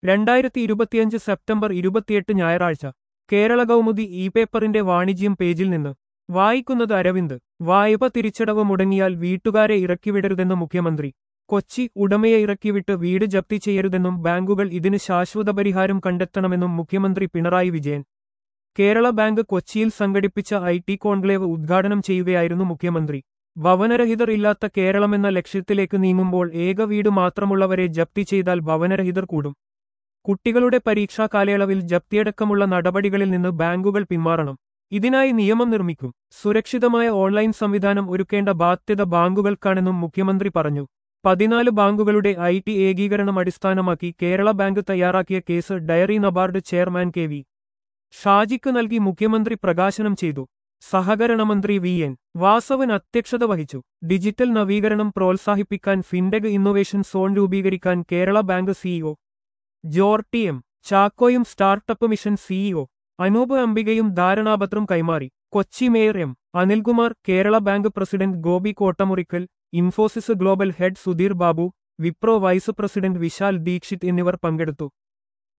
2025 September 28 ഞായറാഴ്ച കേരള കൗമുദി പേപ്പറിന്റെ വാണിജ്യം പേജിൽ നിന്ന് വായിക്കുന്നത് അരവിന്ദ്. വായ്പ തിരിച്ചടവ് മുടങ്ങിയാൽ വീട്ടുകാരെ ഇറക്കിവിടരുതെന്ന് മുഖ്യമന്ത്രി. കൊച്ചി. ഉടമയെ ഇറക്കിവിട്ട് വീട് ജപ്തി ചെയ്യരുതെന്നും ബാങ്കുകൾ ഇതിന് ശാശ്വത പരിഹാരം കണ്ടെത്തണമെന്നും മുഖ്യമന്ത്രി പിണറായി വിജയൻ. കേരള ബാങ്ക് കൊച്ചിയിൽ സംഘടിപ്പിച്ച IT കോൺക്ലേവ് ഉദ്ഘാടനം ചെയ്യുകയായിരുന്നു മുഖ്യമന്ത്രി. ഭവനരഹിതർ ഇല്ലാത്ത കേരളമെന്ന ലക്ഷ്യത്തിലേക്ക് നീങ്ങുമ്പോൾ ഏക വീട് മാത്രമുള്ളവരെ ജപ്തി ചെയ്താൽ ഭവനരഹിതർ കൂടും. കുട്ടികളുടെ പരീക്ഷാ കാലയളവിൽ ജപ്തിയടക്കമുള്ള നടപടികളിൽ നിന്ന് ബാങ്കുകൾ പിന്മാറണം. ഇതിനായി നിയമം നിർമ്മിക്കും. സുരക്ഷിതമായ ഓൺലൈൻ സംവിധാനം ഒരുക്കേണ്ട ബാധ്യത ബാങ്കുകൾക്കാണെന്നും മുഖ്യമന്ത്രി പറഞ്ഞു. 14 ബാങ്കുകളുടെ IT ഏകീകരണം അടിസ്ഥാനമാക്കി കേരള ബാങ്ക് തയ്യാറാക്കിയ case diary NABARD chairman KV ഷാജിക്ക് നൽകി മുഖ്യമന്ത്രി പ്രകാശനം ചെയ്തു. സഹകരണമന്ത്രി VN വാസവൻ അധ്യക്ഷത വഹിച്ചു. ഡിജിറ്റൽ നവീകരണം പ്രോത്സാഹിപ്പിക്കാൻ ഫിൻടെക് ഇന്നൊവേഷൻ സോൺ രൂപീകരിക്കാൻ Kerala bank CEO Jorty M. ചാക്കോയും സ്റ്റാർട്ടപ്പ് മിഷൻ CEO അനൂപ് അംബികയും ധാരണാപത്രം കൈമാറി. Kochi mayor M. Anilkumar, Kerala bank president Gopi Kottamurickal, Infosys global head Sudheer Babu, Wipro vice president Vishal Dixit എന്നിവർ പങ്കെടുത്തു.